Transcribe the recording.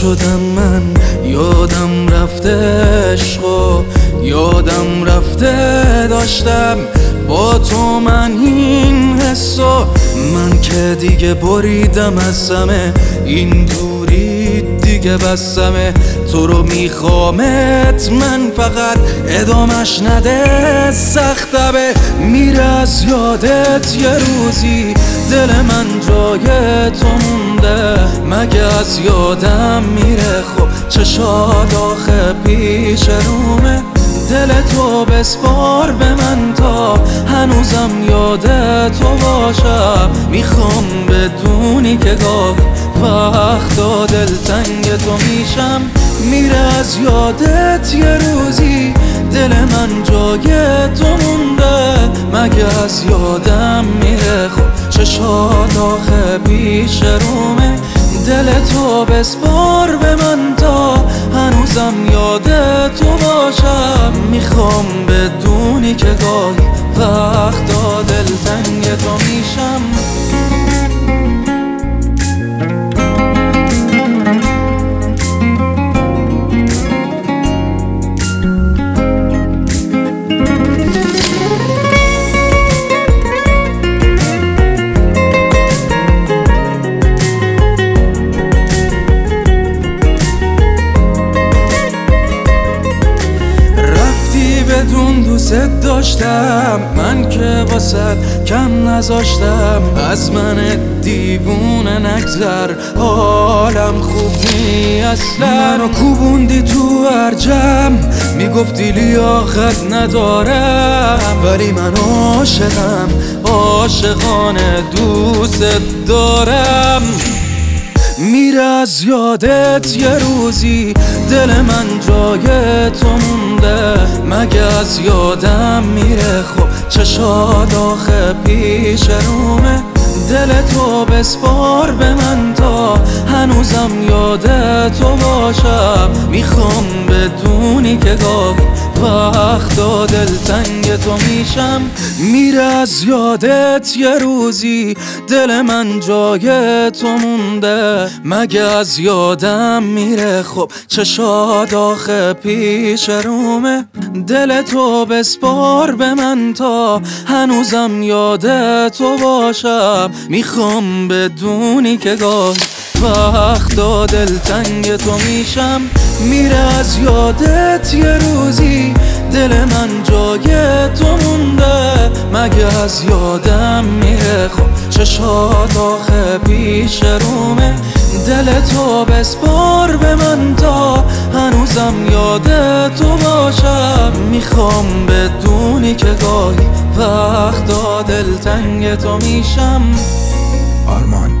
شدم من، یادم رفته عشقو، یادم رفته داشتم با تو من این حسو. من که دیگه بریدم از همه این دوری دیگه بسمه، تو رو میخوامت من فقط ادامش نده سختبه. میره از یادت یه روزی دل من جای تو مونده، مگه از یادم میره خب چشات آخه پیش رومه. دل تو بسپار به من تا هنوزم یاد تو باشم، میخوام بدونی که گاه وقتا دلتنگ تو میشم. میره از یادت یه روزی دل من جای تو مونده، مگه از یادم میره خب چشات آخه پیش رومه. دل تو بسپار به من تا هنوزم یاد تو باشم، میخوام بدونی که گاهی وقتا دلتنگ تو میشم. بدون دوست داشتم من که واسد کم نذاشتم، از من دیوونه نگذر حالم خوب نی اصلا. منو کوبوندی تو ارجم میگفتی لیاقت ندارم، ولی من عاشقم عاشقانه دوست دارم. میره از یادت یه روزی دل من جای تو مونده، مگه از یادم میره خب چشات آخه پیش رومه. دل تو بسپار به من تا هنوزم یاد تو باشم، میخوام بدونی که گاهی وقتا دلتنگ تو میشم. میره از یادت یه روزی دل من جای تو مونده، مگه از یادم میره خب چشات آخه پیش رومه. دل تو بسپار به من تا هنوزم یاد تو باشم، میخوام بدونی که گاهی وقتا دلتنگ تو میشم. میره از یادت یه روزی دل من جای تو مونده، مگه از یادم میره خب چشات آخه پیش رومه. دل تو بسپار به من تا هنوزم یاد تو باشم، میخوام بدونی که گاهی وقتا دلتنگ تو میشم. آرمان